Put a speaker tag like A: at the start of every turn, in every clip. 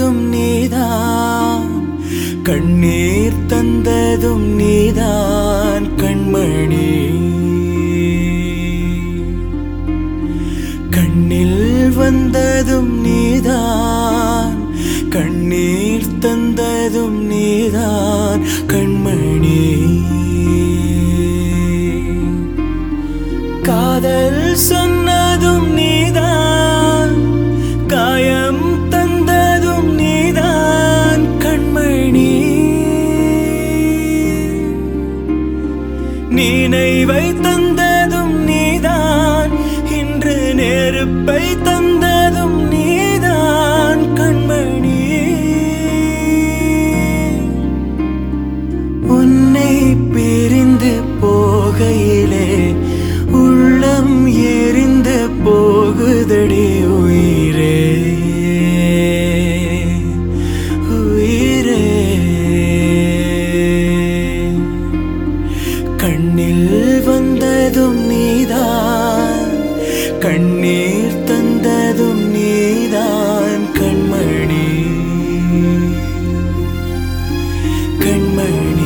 A: வந்ததும் நீதான், கண்ணீர் தந்ததும் நீதான் கண்மணி. கண்ணில் வந்ததும் நீதான், கண்ணீர் தந்ததும் நீதான் கண்மணி. காதல் சொன்னதும் நீதான், காயம் தந்ததும் நீதான் கண்மணி. நினைவை தந்ததும் நீதான், இன்று நெருப்பை தந்ததும் நீதான் கண்மணி. உன்னை பிரிந்து போகையிலே உள்ளம் எரிந்து போகுதடி உயிரே உயிரே. கண்ணில் வந்ததும் நீதான், கண்ணீர் தந்ததும் நீதான் கண்மணி கண்மணி.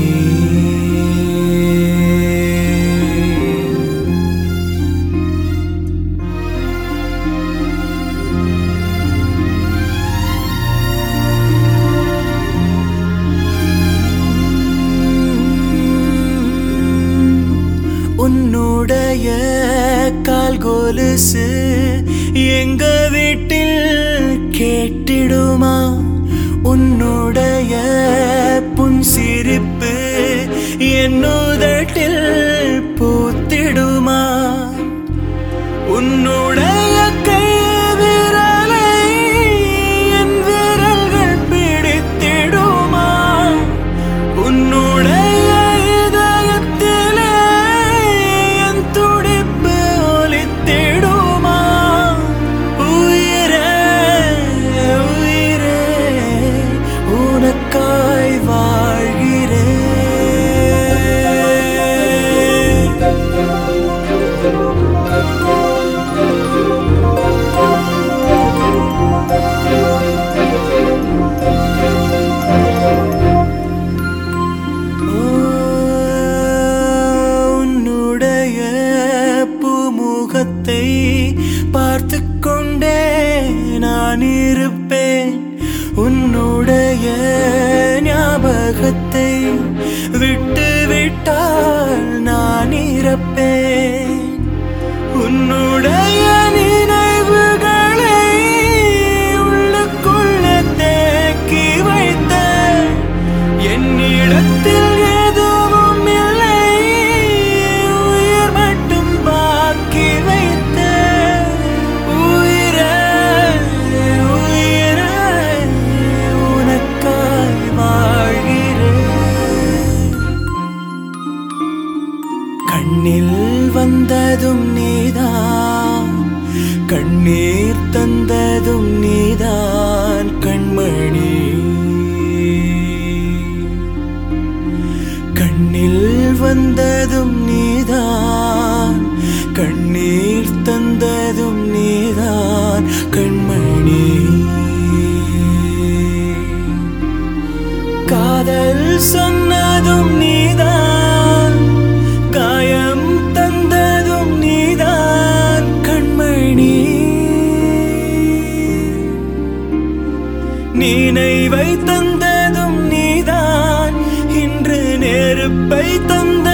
A: உன்னுடைய கால் கொலுசு எங்க வீட்டில் கேட்டிடுமா? உன்னுடைய புன்சிரிப்பு என்னுதட்டில் பூத்திடுமா? உன்னுடைய கை விரலை என் விரல்கள் பிடித்திடுமா? உன்னுடைய பார்த்து கொண்டே நான் இருப்பேன். உன்னுடைய ஞாபகத்தை விட்டு விட்டால் நான் இறப்பேன். உன்னுடைய நினைவுகளை உள்ளுக்குள்ள தேக்கி வைத்த என்னிடத்தில் எதுவும் இல்லை, உயிர் மட்டும் பாக்கி வைத்த கண்ணில் வந்ததும் நீதான், கண்ணீர் தந்ததும் நீதான் கண்மணி. கண்ணில் வந்ததும் நீதான், கண்ணீர் தந்ததும் நீதான் கண்மணி. காதல் சொன்னதும் நீதான், காயம் தந்ததும் நீதான் கண்மணி. நினைவை தந்ததும் நீதான், இன்று நெருப்பை தந்த